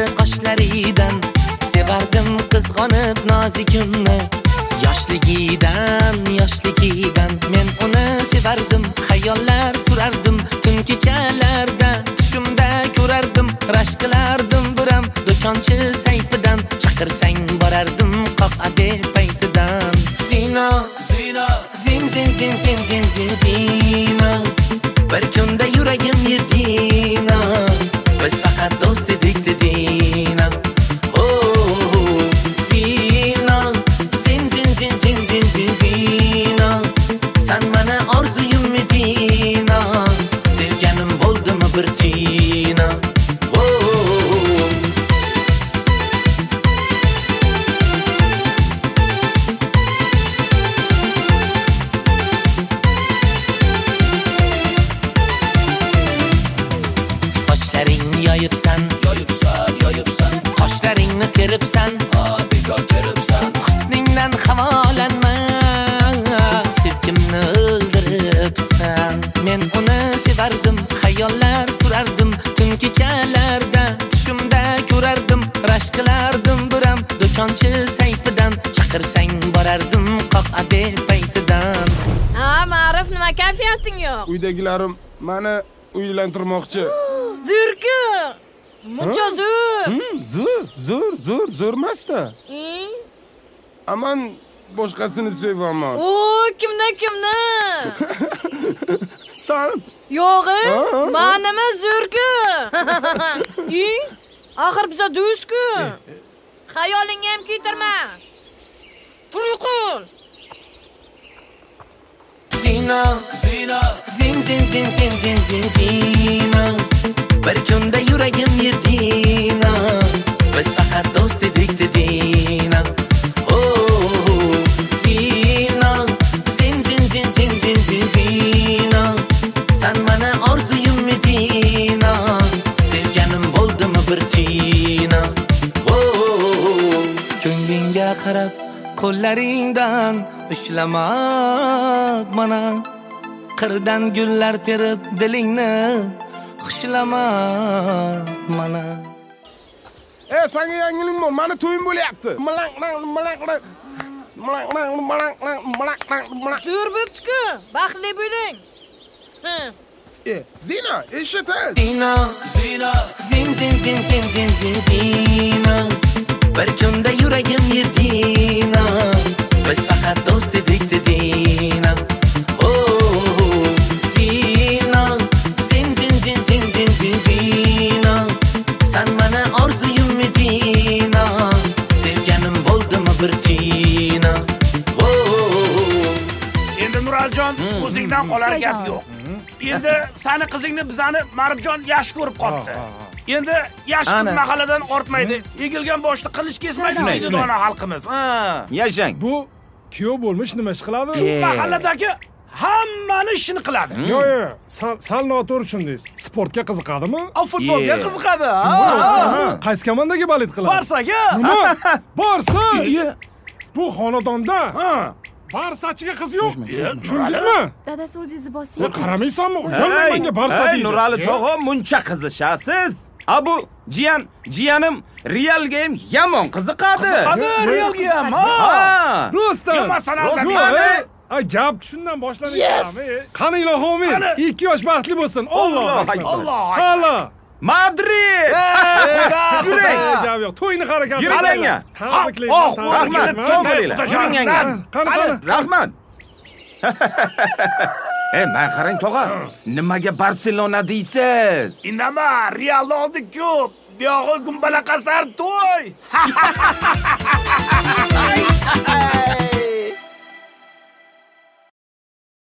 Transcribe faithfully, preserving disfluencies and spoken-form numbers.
qoshlaridan, sevardim qizg'onib nozikimni. Yoshligidan, yoshligidan men uni sevardim, xayollar surardim, tun kechalarda tushimda ko'rardim, rashk qilardim biram do'konchi sayfidan, chaqirsang borardim qoq adeb paytidan. Zina, zina, zin zin zin zin zin zin zina, bir kunda yuragim yedina, biz faqat do'st edik dedina. Oh, zina, zin zin zin zin zin zin zina, san mana orzuyim medina, sevganim bo'ldimi bir tina. Yoyibsan, yoyibsan, yoyibsan, qoshlaringni teribsan, bekor teribsan. Husningdan havolanma, sevgimni o'ldiribsan. Men uni sevardim, xayollar surardim, tun kechalarda tushimda ko'rardim, rashk qilardim biram do'konchi sayfidan, chaqirsang borardim qoq adeb paytidan. Ha, Ma'ruf, nima kayfiyating yo'q? Uydagilarim meni uylantirmoqchi. Zurku. Muncha zo'r. Zo'r, zo'r, zo'r, zo'rmasda. Aman boshqasini sevaman. O, kimni, kimni? Sen? Yo'g'i, menimi zo'rku. I, axir biza do'stku. Xayolingni ham keltirma. Turqul. Zina, zina, zin zin zin zin zin zin zina, bir kunda yuragim yedina, biz faqat do'st edik dedina. Oh, zina, zin zin zin zin zin zin zina, san mana orzuyim medina, sevganim bo'ldimi bir tina. Oh, ko'nglingga qarab qo'llaringdan ushlamak mana, qirdan gullar terib dilingni xushlamak mana. Ey, senga yangilik bor, meni to'yim bo'lyapti. Malaq, malaq, malaq, malaq, malaq, malaq. Zo'r bo'pti-ku, baxtli bo'ling. E, Zina, eshitiz. Zina, zina, zin zin zin zin zin zin zina, bir kunda yuragim yedina, biz faqat do'st edik dedina. Oh, zina, zin zin zin zin zin zin zina, san mana orzuyim medina, sevganim bo'ldimi bir tina. Oh, endi Nuraljon, o'zingdan qolar gap yo'q. Endi seni qizingni bizani Maribjon yaxshi ko'rib qoldi. Endi yaxshi qiz mahalladan ortmaydi. Egilgan boshni qilich kesmaydi deydi dona xalqimiz. Ha. Yashang. Bu kuyov bo'lmish nima ish qiladi? Shu mahalladagi hammani ishini qiladi. Yo'q, yo'q, sal sal noto'g'ri tushundingiz. Sportga qiziqadimi? A futbolga qiziqadi. Qaysi komandaga balet qiladi? Barsaga. Nima? Barsa. Bu xonadonda Barsachiga qiz yo'q. Tushundingmi? Dadasi o'zingizni bosing. Qaramaysanmi? Uyalmay menga Barsa deydi. Ey, Nurali tog'a, muncha qizishasiz. A bu jiyan, jiyanim Realga ham yomon qiziqadi. Qiziqadi Realga ham. Ha. Rustam. Yo'masan albatta. A gap shundan boshlanadi. Qani ilohim, ikki yosh baxtli bo'lsin. Alloh akbar. Alloh akbar. Hala. Madrid! Yuring! Gap yo'q. To'yni harakati. Yuring. Tabriklayman. Rahmat, sog' bo'linglar. Yuring. Qani, qani. Rahmat. Ey, men qarang tog'a, nimaga Barselona deysiz? Indama, Realni oldik-ku. Bu yog'i gumbala qasar to'y.